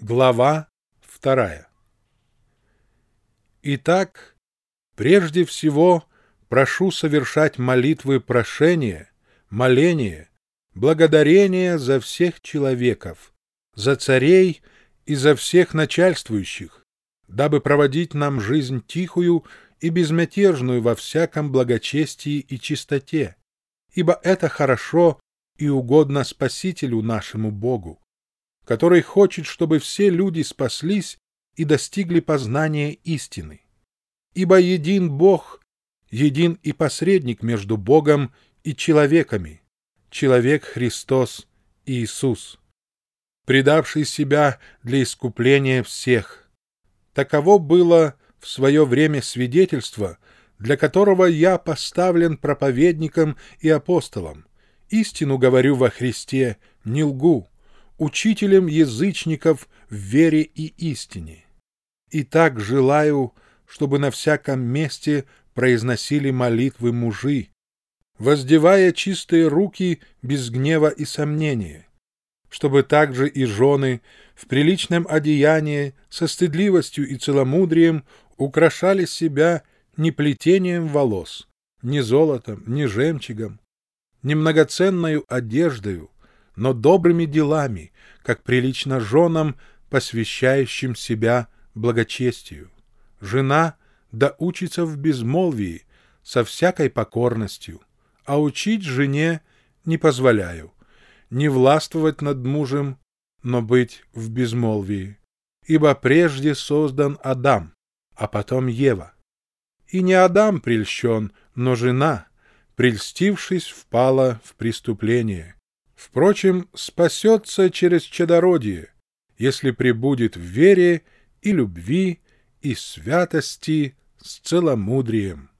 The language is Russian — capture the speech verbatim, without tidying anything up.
Глава вторая. Итак, прежде всего прошу совершать молитвы прошения, моления, благодарения за всех человеков, за царей и за всех начальствующих, дабы проводить нам жизнь тихую и безмятежную во всяком благочестии и чистоте, ибо это хорошо и угодно Спасителю нашему Богу, который хочет, чтобы все люди спаслись и достигли познания истины. Ибо един Бог, един и посредник между Богом и человеками, человек Христос Иисус, предавший себя для искупления всех. Таково было в свое время свидетельство, для которого я поставлен проповедником и апостолом. Истину говорю во Христе, не лгу, учителем язычников в вере и истине. Итак, желаю, чтобы на всяком месте произносили молитвы мужи, воздевая чистые руки без гнева и сомнения, чтобы также и жены в приличном одеянии со стыдливостью и целомудрием украшали себя не плетением волос, не золотом, не жемчугом, не многоценною одеждою, но добрыми делами, как прилично женам, посвящающим себя благочестию. Жена да учится в безмолвии со всякой покорностью, а учить жене не позволяю, не властвовать над мужем, но быть в безмолвии. Ибо прежде создан Адам, а потом Ева. И не Адам прельщен, но жена, прельстившись, впала в преступление. Впрочем, спасется через чадородие, если пребудет в вере и любви и святости с целомудрием.